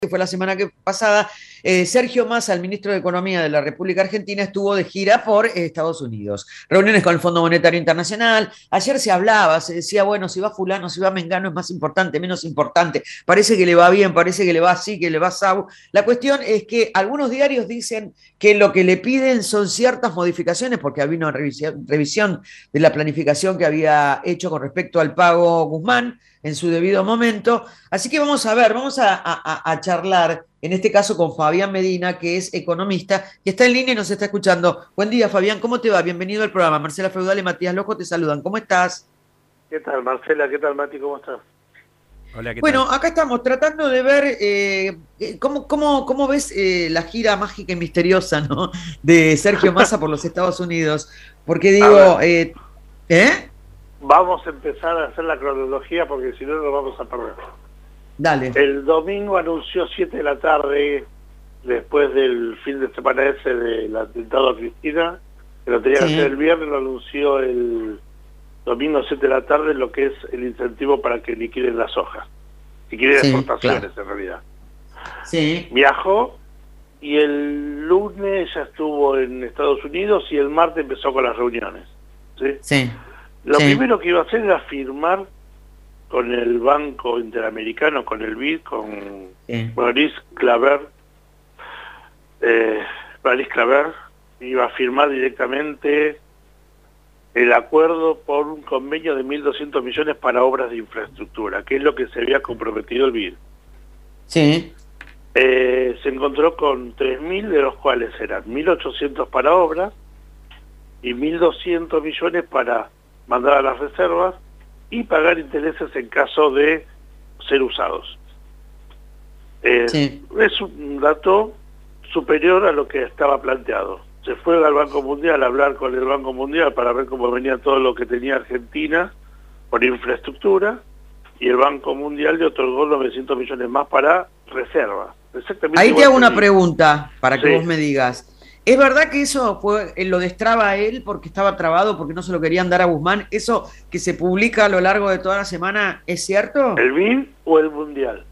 que fue la semana pasada, Sergio Massa, el ministro de Economía de la República Argentina, estuvo de gira por Estados Unidos. Reuniones con el Fondo Monetario Internacional. Ayer se hablaba, se decía, bueno, si va fulano, si va mengano, es más importante, menos importante. Parece que le va bien, parece que le va así, que le va asau. La cuestión es que algunos diarios dicen que lo que le piden son ciertas modificaciones, porque había una revisión de la planificación que había hecho con respecto al pago Guzmán en su debido momento. Así que vamos a ver, vamos a charlar, en este caso con Fabián Medina, que es economista, que está en línea y nos está escuchando. Buen día, Fabián, ¿cómo te va? Bienvenido al programa. Marcela Feudal y Matías Lojo te saludan. ¿Cómo estás? ¿Qué tal, Marcela? ¿Qué tal, Mati? ¿Cómo estás? Hola, ¿qué Bueno, tal? acá estamos tratando de ver cómo ves la gira mágica y misteriosa, ¿no? De Sergio Massa por los Estados Unidos. Porque A ver, digo, ¿eh? vamos a empezar a hacer la cronología porque si no nos vamos a perder. Dale. El domingo anunció 7 de la tarde, después del fin de semana ese del atentado a Cristina, que lo tenía que hacer Sí, el viernes, lo anunció el domingo 7 de la tarde, lo que es el incentivo para que liquiden las hojas. Si quieren sí, claro. exportaciones, en realidad. Sí, Viajó y el lunes ya estuvo en Estados Unidos y el martes empezó con las reuniones, ¿sí? sí, Lo sí, primero que iba a hacer era firmar con el Banco Interamericano, con el BID, con sí. Maurice Claver. Maurice Claver iba a firmar directamente el acuerdo por un convenio de 1.200 millones para obras de infraestructura, que es lo que se había comprometido el BID. Sí, Se encontró con 3.000, de los cuales eran 1.800 para obras y 1.200 millones para mandar a las reservas y pagar intereses en caso de ser usados. sí. Es un dato superior a lo que estaba planteado. Se fue al Banco Mundial a hablar con el Banco Mundial para ver cómo venía todo lo que tenía Argentina por infraestructura y el Banco Mundial le otorgó 900 millones más para reservas. Exactamente Ahí te igual hago que el una BID. pregunta para que vos Sí, me digas. ¿Es verdad que eso fue, lo destraba a él porque estaba trabado, porque no se lo querían dar a Guzmán? ¿Eso que se publica a lo largo de toda la semana es cierto? ¿el BID o el Mundial?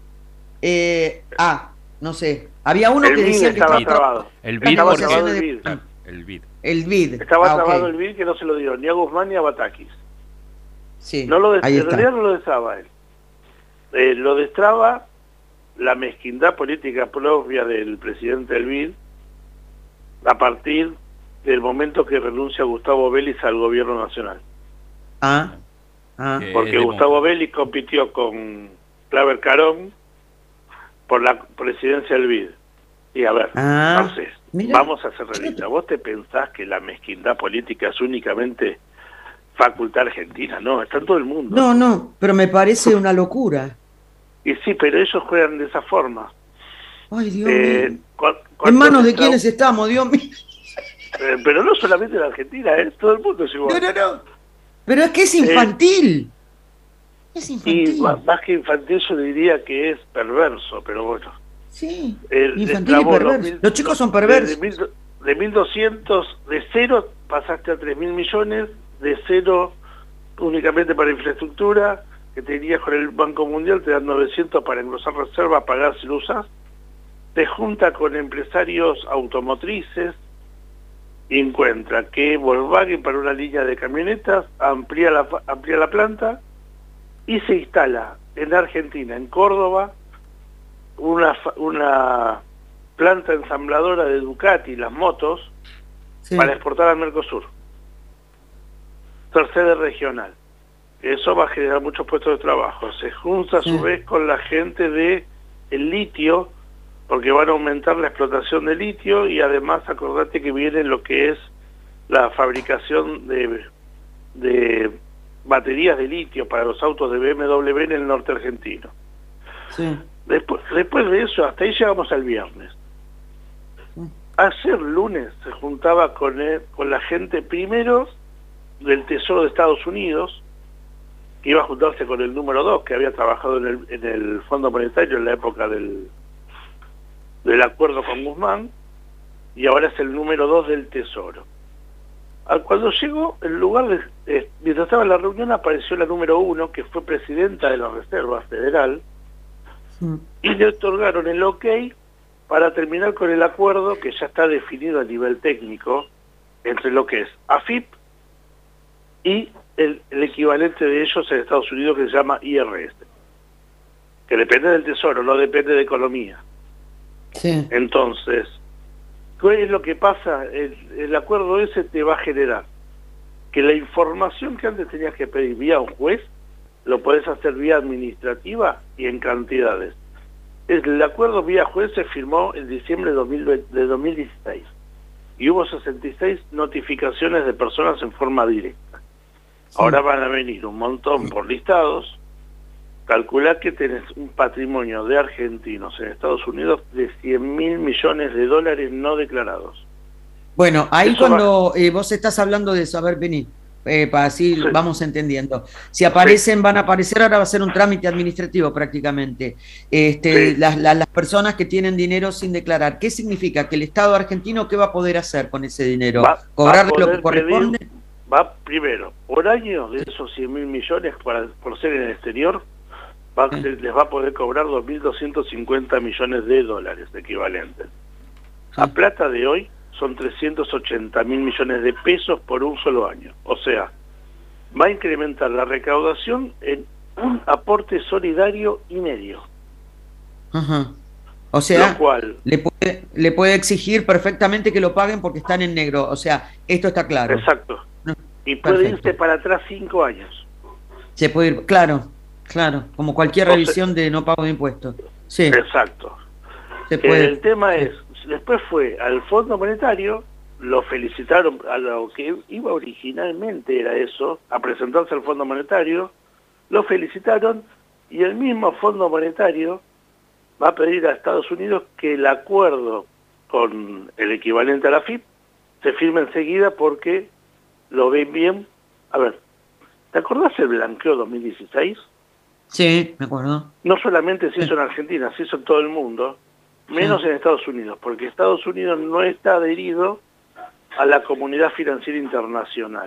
No sé. Había uno El que BID decían que estaba estaba BID. trabado. El las BID Estaba trabado negociaciones el porque... de BID. Claro, el BID. el BID. Estaba Ok. trabado el BID que no se lo dio ni a Guzmán ni a Batakis. Sí, No lo ahí en realidad está. no lo destraba él. Lo destraba la mezquindad política propia del presidente del BID a partir del momento que renuncia Gustavo Vélez al gobierno nacional. Ah, ah, Que Porque es Gustavo demócrata. Vélez compitió con Claver Carón por la presidencia del BID. Y a ver, ah. entonces, Mira. vamos a hacer realista. ¿Vos te pensás que la mezquindad política es únicamente facultad argentina? No, está en todo el mundo No, eso. no, pero me parece una locura. Y sí, pero ellos juegan de esa forma. Ay, Dios mío. ¿En Cuando manos de destraba, quiénes estamos, Dios mío? pero no solamente en Argentina, todo el mundo es No, igual. no, no. Pero es que es Eh, infantil. Es y infantil. más que infantil yo diría que es perverso, pero bueno. Sí, Él infantil y destrabó perverso. Los chicos son de, perversos. de 1.200, de cero pasaste a 3.000 millones, de cero únicamente para infraestructura, que tenías con el Banco Mundial, te dan 900 para engrosar reservas, pagar si lo usas, te junta con empresarios automotrices y encuentra que Volkswagen para una línea de camionetas amplía la planta y se instala en Argentina, en Córdoba, una planta ensambladora de Ducati, las motos, Sí, para exportar al Mercosur. Sede regional. Eso va a generar muchos puestos de trabajo. Se junta a su sí, vez con la gente de el litio, porque van a aumentar la explotación de litio y además acordate que viene lo que es la fabricación de baterías de litio para los autos de BMW en el norte argentino. sí. Después de eso, hasta ahí llegamos al viernes. Ayer lunes se juntaba con la gente primero del Tesoro de Estados Unidos, que iba a juntarse con el número 2, que había trabajado en el Fondo Monetario en la época del acuerdo con Guzmán, y ahora es el número 2 del Tesoro. Cuando llegó, en lugar mientras estaba en la reunión, apareció la número 1, que fue presidenta de la Reserva Federal, y le otorgaron el OK para terminar con el acuerdo que ya está definido a nivel técnico entre lo que es AFIP y el equivalente de ellos en Estados Unidos, que se llama IRS, que depende del Tesoro, no depende de economía. Sí. Entonces, ¿qué es lo que pasa? El acuerdo ese te va a generar que la información que antes tenías que pedir vía un juez, lo podés hacer vía administrativa y en cantidades. El acuerdo vía juez se firmó en diciembre de 2016 y hubo 66 notificaciones de personas en forma directa. Ahora van a venir un montón por listados. Calculá que tenés un patrimonio de argentinos en Estados Unidos de 100.000 millones de dólares no declarados. Bueno, ahí Eso cuando vos estás hablando de eso, a ver, vení, para así Sí. vamos entendiendo. Si aparecen, van a aparecer, ahora va a ser un trámite administrativo prácticamente. Sí. Las personas que tienen dinero sin declarar, ¿qué significa? ¿Que el Estado argentino qué va a poder hacer con ese dinero? ¿Cobrarle lo que corresponde? Va primero, por año de esos 100.000 millones por ser en el exterior, les va a poder cobrar 2.250 millones de dólares equivalentes. A plata de hoy son 380.000 millones de pesos por un solo año. O sea, va a incrementar la recaudación en un aporte solidario y medio. Ajá. O sea, Lo cual, le puede exigir perfectamente que lo paguen porque están en negro. O sea, esto está claro. exacto. No, Y puede perfecto. irse para atrás 5 años. Se puede ir, claro, como cualquier O sea, revisión de no pago de impuestos. Sí, exacto. se puede. El tema es, después fue al Fondo Monetario, lo felicitaron a lo que iba originalmente, era eso, a presentarse al Fondo Monetario, lo felicitaron y el mismo Fondo Monetario va a pedir a Estados Unidos que el acuerdo con el equivalente a la FIP se firme enseguida porque lo ven bien. A ver, ¿te acordás el blanqueo 2016? Sí, me acuerdo. No solamente se hizo en Argentina, se hizo en todo el mundo, menos en Estados Unidos, porque Estados Unidos no está adherido a la Comunidad Financiera Internacional.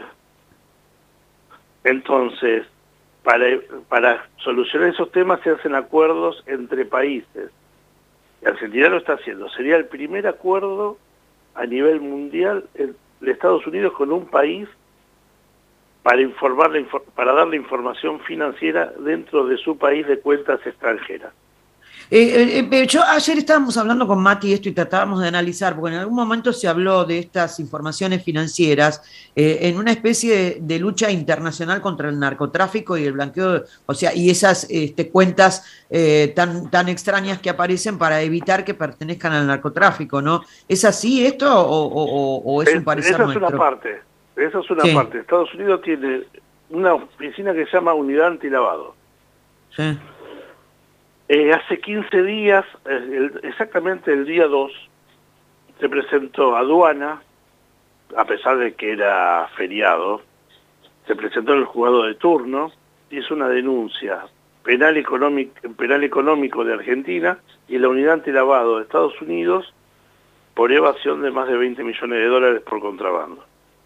Entonces, para solucionar esos temas se hacen acuerdos entre países. Y Argentina lo está haciendo. Sería el primer acuerdo a nivel mundial de Estados Unidos con un país para darle información financiera dentro de su país de cuentas extranjeras. Yo ayer estábamos hablando con Mati esto y tratábamos de analizar, porque en algún momento se habló de estas informaciones financieras en una especie de lucha internacional contra el narcotráfico y el blanqueo, o sea, y esas cuentas tan extrañas que aparecen para evitar que pertenezcan al narcotráfico, ¿no? ¿Es así esto o es un parecer esa nuestro? Es una parte. Esa es una Sí. parte. Estados Unidos tiene una oficina que se llama Unidad Antilavado. Sí. Hace 15 días, exactamente el día 2, se presentó a aduana, a pesar de que era feriado, se presentó el juzgado de turno, hizo una denuncia penal económico de Argentina y la Unidad Antilavado de Estados Unidos por evasión de más de 20 millones de dólares por contrabando.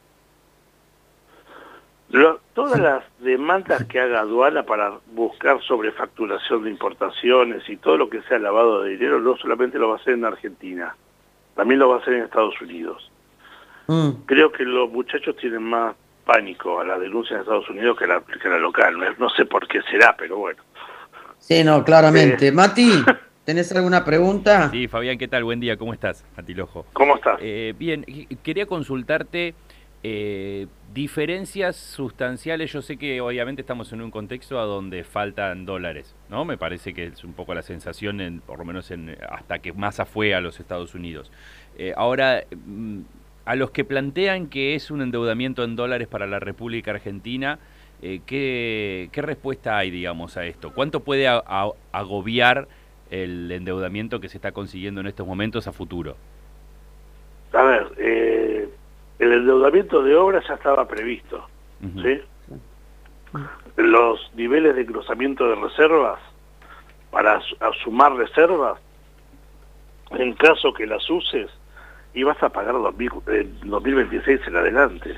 Todas las demandas que haga aduana para buscar sobrefacturación de importaciones y todo lo que sea lavado de dinero, no solamente lo va a hacer en Argentina, también lo va a hacer en Estados Unidos. Creo que los muchachos tienen más pánico a la denuncia en Estados Unidos que la local. No sé por qué será, pero bueno. Sí, no, claramente. Mati, ¿tenés alguna pregunta? Sí, Fabián, ¿qué tal? Buen día, ¿cómo estás? Atilojo. ¿Cómo estás? Bien, quería consultarte diferencias sustanciales. Yo sé que obviamente estamos en un contexto a donde faltan dólares, ¿no? Me parece que es un poco la sensación, por lo menos hasta que Massa fue a los Estados Unidos. Ahora, a los que plantean que es un endeudamiento en dólares para la República Argentina, ¿qué respuesta hay, digamos, a esto? ¿Cuánto puede agobiar el endeudamiento que se está consiguiendo en estos momentos a futuro? A ver, el endeudamiento de obras ya estaba previsto, ¿sí? Los niveles de cruzamiento de reservas, para sumar reservas, en caso que las uses, ibas a pagar 2026 en adelante.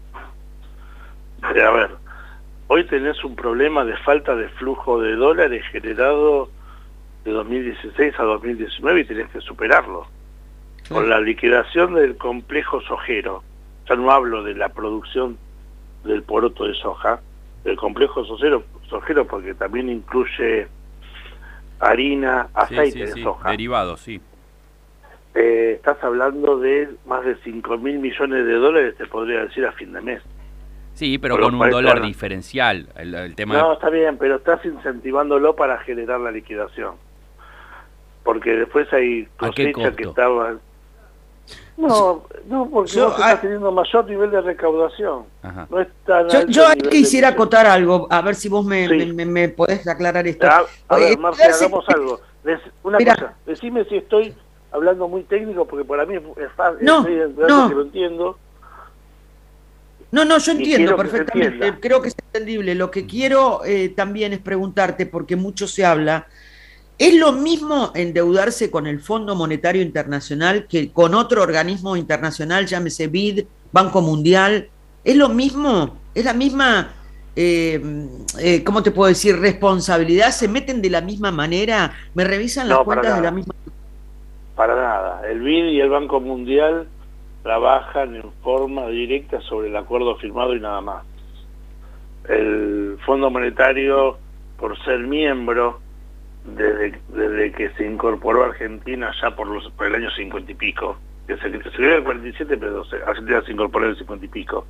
A ver, hoy tenés un problema de falta de flujo de dólares generado de 2016 a 2019 y tenés que superarlo. Claro. Con la liquidación del complejo sojero, ya no hablo de la producción del poroto de soja, del complejo sojero porque también incluye harina, aceite de soja. Derivados, sí. Estás hablando de más de 5.000 millones de dólares, te podría decir, a fin de mes. Sí, pero con un dólar diferencial. El tema no, está bien, pero estás incentivándolo para generar la liquidación. Porque después hay cosechas que estaban... No, porque vos estás teniendo mayor nivel de recaudación. Ajá. No es tan yo quisiera acotar algo, a ver si vos me podés aclarar esto. A ver, Marcia, hagamos algo. Una cosa, decime si estoy hablando muy técnico, porque para mí es fácil, que lo entiendo. No, yo entiendo perfectamente, creo que es entendible. Lo que quiero también es preguntarte, porque mucho se habla, ¿es lo mismo endeudarse con el Fondo Monetario Internacional que con otro organismo internacional, llámese BID, Banco Mundial? ¿Es lo mismo? ¿Es la misma, cómo te puedo decir, responsabilidad? ¿Se meten de la misma manera? ¿Me revisan las cuentas de la misma manera? Para nada. El BID y el Banco Mundial trabajan en forma directa sobre el acuerdo firmado y nada más. El Fondo Monetario, por ser miembro, desde que se incorporó a Argentina ya por el año 50 y pico, que se creó en el 47, pero Argentina se incorporó en el 50 y pico.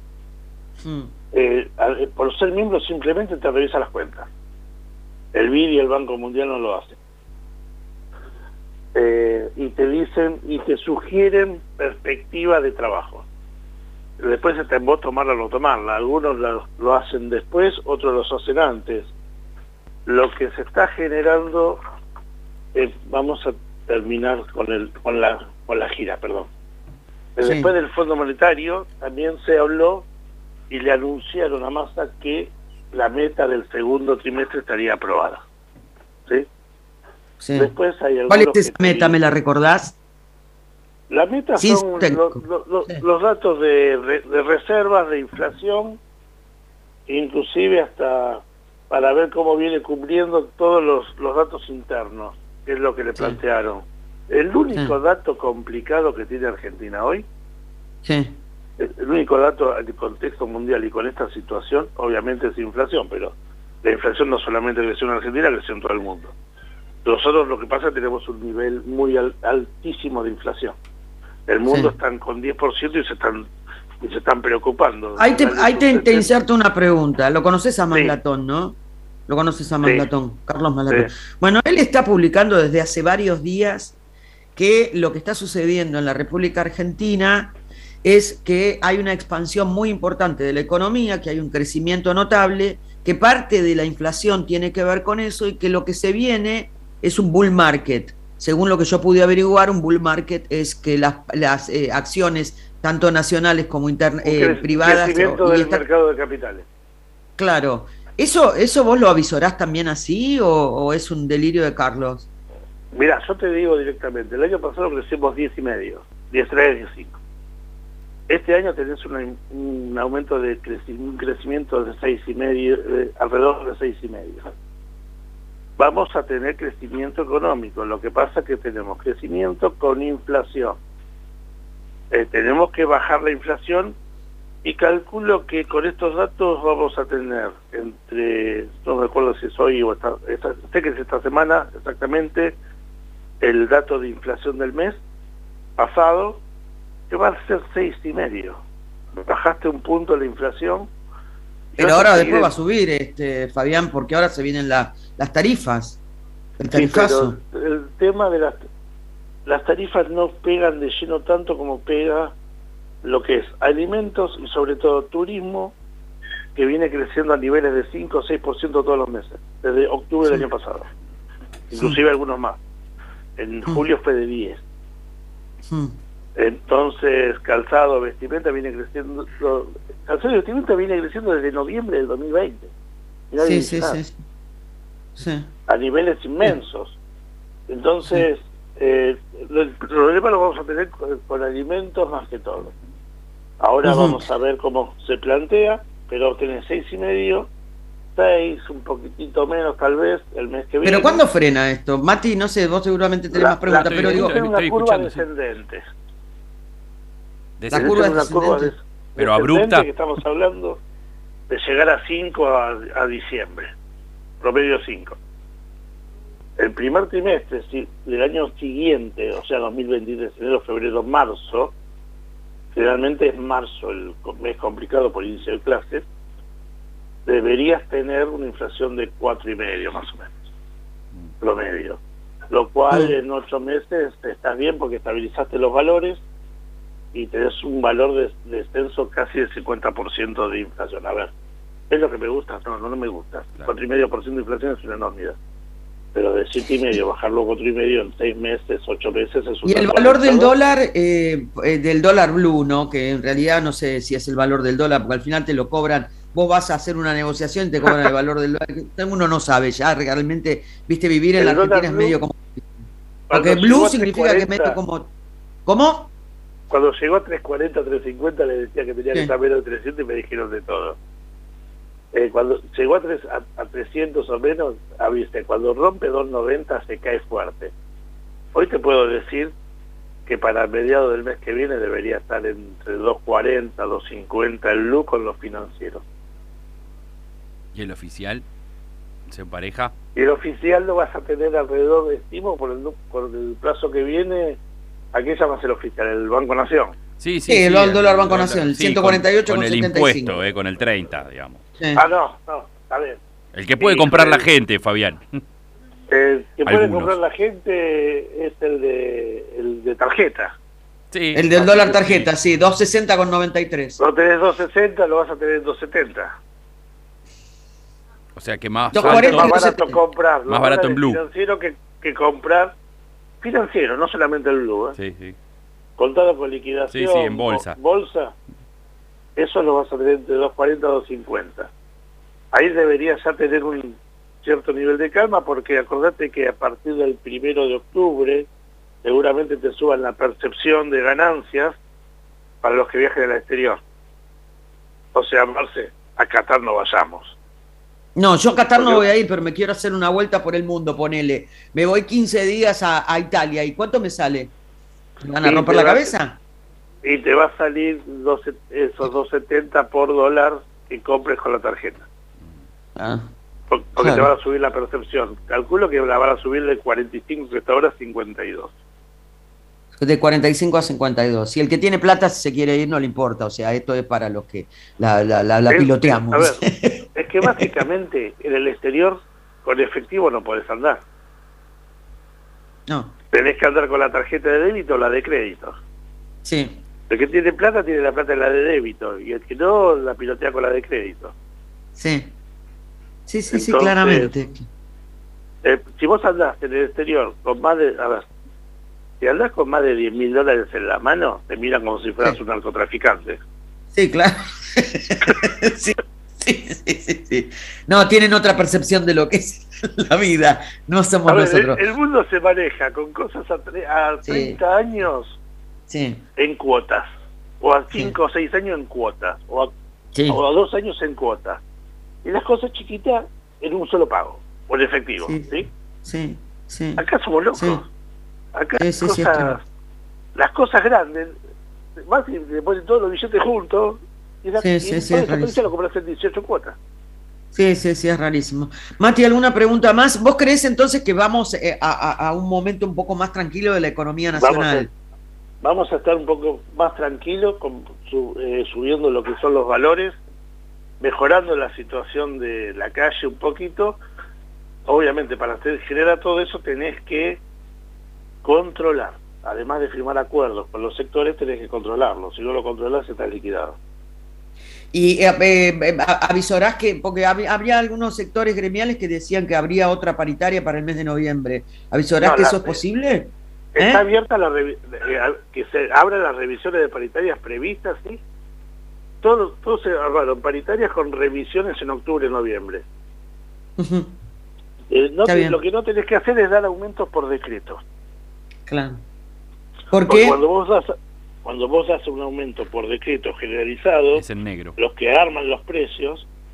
Por ser miembro simplemente te revisa las cuentas. El BID y el Banco Mundial no lo hacen. Y te dicen y te sugieren perspectiva de trabajo. Después está en vos tomarla o no tomarla. Algunos lo hacen después, otros lo hacen antes. Lo que se está generando, vamos a terminar con la gira, perdón. Después del Fondo Monetario también se habló y le anunciaron a Massa que la meta del segundo trimestre estaría aprobada. ¿Sí? Sí. Después hay ¿Cuál es esa meta? ¿Me la recordás? La meta son los datos de reservas, de inflación, inclusive hasta para ver cómo viene cumpliendo todos los datos internos, que es lo que le plantearon. El único dato complicado que tiene Argentina hoy, el único dato en el contexto mundial y con esta situación, obviamente es inflación, pero la inflación no solamente creció en Argentina, creció en todo el mundo. Nosotros lo que pasa es que tenemos un nivel muy altísimo de inflación. El mundo están con 10% y se están preocupando. Ahí te inserto una pregunta. Lo conoces a Maslatón, ¿no? Lo conoces a Maslatón, Carlos Maslatón. Bueno, él está publicando desde hace varios días que lo que está sucediendo en la República Argentina es que hay una expansión muy importante de la economía, que hay un crecimiento notable, que parte de la inflación tiene que ver con eso y que lo que se viene es un bull market. Según lo que yo pude averiguar, un bull market es que las acciones, tanto nacionales como privadas... crecimiento del mercado de capitales. Claro. ¿Eso vos lo avisorás también así o es un delirio de Carlos? Mirá, yo te digo directamente, el año pasado crecimos 10,5, 10,3, 10,5. Este año tenés un aumento de un crecimiento de 6,5, alrededor de 6,5. Vamos a tener crecimiento económico, lo que pasa es que tenemos crecimiento con inflación. Tenemos que bajar la inflación y calculo que con estos datos vamos a tener no me acuerdo si es hoy o sé que es esta semana exactamente, el dato de inflación del mes pasado, que va a ser 6,5. Bajaste un punto la inflación. Pero ahora después va a subir, Fabián, porque ahora se vienen las tarifas, el tarifazo. Pero el tema de las tarifas no pegan de lleno tanto como pega lo que es alimentos y sobre todo turismo, que viene creciendo a niveles de 5 o 6% todos los meses, desde octubre del año pasado. Inclusive algunos más. En julio fue de 10. Entonces, calzado, vestimenta viene creciendo. Calzado y vestimenta viene creciendo desde noviembre del 2020. Sí. A niveles inmensos. Entonces, el problema lo vamos a tener con alimentos más que todo. Ahora vamos a ver cómo se plantea, pero tenés 6,5 6, un poquitito menos tal vez el mes que viene. ¿Pero cuándo frena esto? Mati, no sé, vos seguramente tenés más preguntas, pero digo... Es una curva descendente. La curva es una curva pero abrupta. Que estamos hablando de llegar a 5 a diciembre, promedio 5. El primer trimestre del año siguiente, o sea, 2023, enero, febrero, marzo, generalmente es marzo el mes complicado por inicio de clases, deberías tener una inflación de 4,5 más o menos, promedio. Lo cual en 8 meses estás bien porque estabilizaste los valores y tenés un valor de descenso casi del 50% de inflación. A ver, ¿es lo que me gusta? No me gusta. Claro. 4,5% de inflación es una enormidad. Pero de 7,5 bajarlo a 4,5 en 6 meses, 8 meses es una... Y el valor del dólar blue, ¿no? Que en realidad no sé si es el valor del dólar, porque al final te lo cobran, vos vas a hacer una negociación y te cobran el valor del dólar. Uno no sabe ya realmente, viste, vivir en la Argentina es medio como... Porque blue significa que meto como... ¿Cómo? Cuando llegó a 3.40, 3.50 le decía que tenía que estar menos de 300 y me dijeron de todo. Cuando llegó a 300 o menos, viste, cuando rompe 2.90 se cae fuerte. Hoy te puedo decir que para mediados del mes que viene debería estar entre 2.40, 2.50 el blue con los financieros. ¿Y el oficial se empareja? Y el oficial lo vas a tener alrededor, estimo, por el plazo que viene. ¿A qué llamas el oficial? ¿El Banco Nación? Sí, el dólar Banco Nación, 148 con el impuesto, con el 30, digamos. Sí. No, está bien. El que puede comprar la gente, Fabián. El que puede comprar la gente es el de tarjeta. Sí. El del dólar tarjeta, sí, 2.60 con 93. No tenés 2.60, lo vas a tener en 2.70. O sea que más barato comprar. Más barato en blue. Financiero que comprar. Financiero, no solamente el blue. Sí, sí. Contado con liquidación. Sí, en bolsa. Bolsa. Eso lo vas a tener entre 2.40 y 2.50. Ahí deberías ya tener un cierto nivel de calma, porque acordate que a partir del 1 de octubre seguramente te suban la percepción de ganancias para los que viajen al exterior. O sea, Marce, a Qatar no vayamos. No, yo a Qatar no voy a ir, pero me quiero hacer una vuelta por el mundo, ponele. Me voy 15 días a Italia. ¿Y cuánto me sale? ¿Me van a romper la cabeza? Y te va a salir esos 2.70 por dólar que compres con la tarjeta. Porque claro, te van a subir la percepción. Calculo que la van a subir de 45 que está ahora a 52. De 45 a 52. Si el que tiene plata se quiere ir, no le importa. O sea, esto es para los que la piloteamos. A ver, es que básicamente en el exterior con efectivo no podés andar. No. Tenés que andar con la tarjeta de débito o la de crédito. Sí. El que tiene plata tiene la plata en la de débito y el que no la pilotea con la de crédito. Sí. Sí, entonces, sí, claramente. Si vos andás en el exterior con más de... A ver, si andás con más de $10.000 en la mano, te miran como si fueras un narcotraficante. Sí, claro. Sí. No, tienen otra percepción de lo que es la vida. No somos nosotros. El mundo se maneja con cosas a 30 años en cuotas. O a 5 o 6 años en cuotas. O a 2 años en cuotas. Y las cosas chiquitas en un solo pago. O en efectivo. Sí. Acá somos locos. Sí. Acá las cosas grandes, más si le ponen todos los billetes juntos, y lo compras en 18 cuotas. Sí, es rarísimo. Mati, ¿alguna pregunta más? ¿Vos creés entonces que vamos a un momento un poco más tranquilo de la economía nacional? Vamos a estar un poco más tranquilos, subiendo lo que son los valores, mejorando la situación de la calle un poquito. Obviamente, para generar todo eso tenés que controlar, además de firmar acuerdos con los sectores, tenés que controlarlo. Si no lo controlás, estás liquidado. Y avisorás que, porque habría algunos sectores gremiales que decían que habría otra paritaria para el mes de noviembre. ¿Avisorás que eso es posible? Está abierta que se abran las revisiones de paritarias previstas, ¿sí? Todo se armaron paritarias con revisiones en octubre y noviembre. Uh-huh. Lo que no tenés que hacer es dar aumentos por decreto. Claro. ¿Por qué? Cuando vos das un aumento por decreto generalizado, es en negro. Los que arman los precios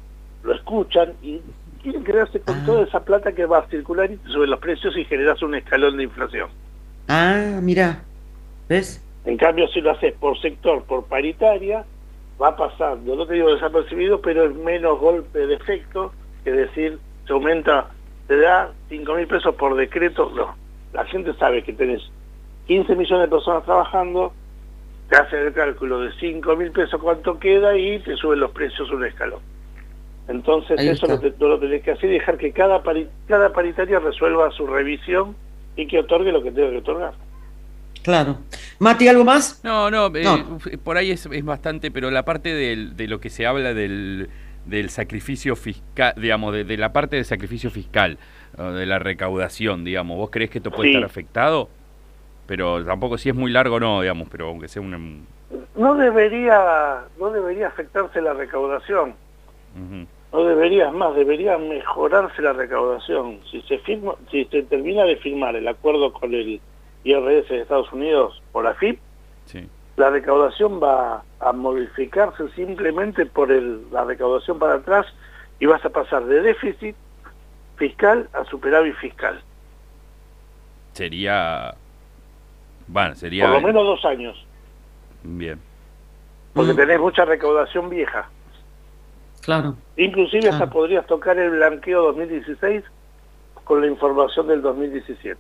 lo escuchan y quieren quedarse con toda esa plata que va a circular y sube los precios y generas un escalón de inflación. Ah, mira, ¿ves? En cambio, si lo haces por sector, por paritaria, va pasando, no te digo desapercibido, pero es menos golpe de efecto, es decir, se aumenta, te da 5.000 pesos por decreto. No, la gente sabe que tenés 15 millones de personas trabajando, te hace el cálculo de 5.000 pesos cuánto queda y te suben los precios un escalón. Entonces eso no lo tenés que hacer y dejar que cada paritaria resuelva su revisión y que otorgue lo que tenga que otorgar. Claro. Mati, ¿algo más? No, por ahí es bastante, pero la parte de lo que se habla del sacrificio fiscal, digamos, de la parte del sacrificio fiscal, de la recaudación, digamos, ¿vos creés que esto puede estar afectado? Pero tampoco si es muy largo no, digamos, pero aunque sea No debería afectarse la recaudación. No debería, más, debería mejorarse la recaudación. Si se termina de firmar el acuerdo con el IRS de Estados Unidos por la AFIP, sí, la recaudación va a modificarse simplemente por la recaudación para atrás y vas a pasar de déficit fiscal a superávit fiscal. Sería por lo menos 2 años. Bien. Porque tenés mucha recaudación vieja. Claro. Inclusive hasta podrías tocar el blanqueo 2016 con la información del 2017.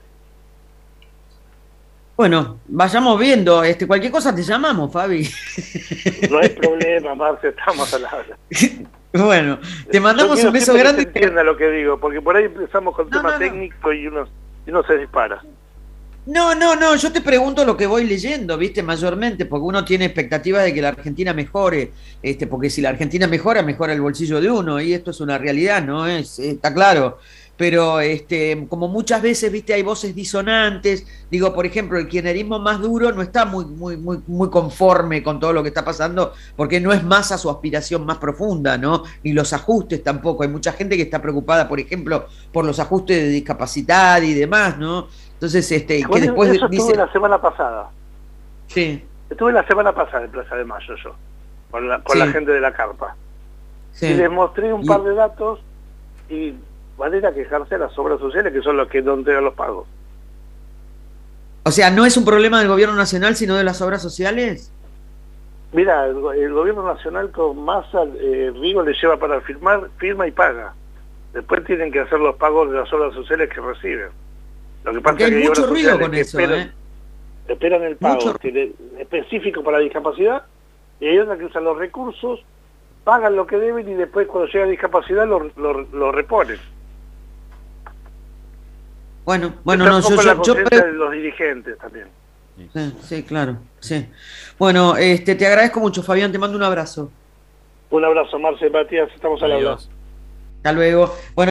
Bueno, vayamos viendo. Cualquier cosa te llamamos, Fabi. No hay problema, Marce, estamos al habla. Bueno, te mandamos un beso grande. Que se entienda lo que digo, porque por ahí empezamos con temas técnicos y uno se dispara. No, yo te pregunto lo que voy leyendo, viste, mayormente, porque uno tiene expectativas de que la Argentina mejore, porque si la Argentina mejora, mejora el bolsillo de uno, y esto es una realidad, ¿no? Está claro. Pero como muchas veces, viste, hay voces disonantes. Digo, por ejemplo, el kirchnerismo más duro no está muy conforme con todo lo que está pasando, porque no es más a su aspiración más profunda, ¿no? Ni los ajustes tampoco. Hay mucha gente que está preocupada, por ejemplo, por los ajustes de discapacidad y demás, ¿no? Entonces, que después eso estuve la semana pasada. Sí. Estuve la semana pasada en Plaza de Mayo yo, con la gente de la carpa. Sí. Y les mostré un par de datos y manera quejarse a las obras sociales, que son los que no entregan los pagos. O sea, ¿no es un problema del gobierno nacional, sino de las obras sociales? Mira, el gobierno nacional con Massa, Rigo le lleva para firma y paga. Después tienen que hacer los pagos de las obras sociales que reciben. Lo que pasa es que hay mucho ruido con eso, esperan el pago específico para la discapacidad, y hay otras que usan los recursos, pagan lo que deben y después cuando llega la discapacidad lo reponen. Bueno, yo de los dirigentes también. Sí, claro, sí. Bueno, te agradezco mucho, Fabián, te mando un abrazo. Un abrazo, Marce, Matías, estamos al habla. Hasta luego. Bueno.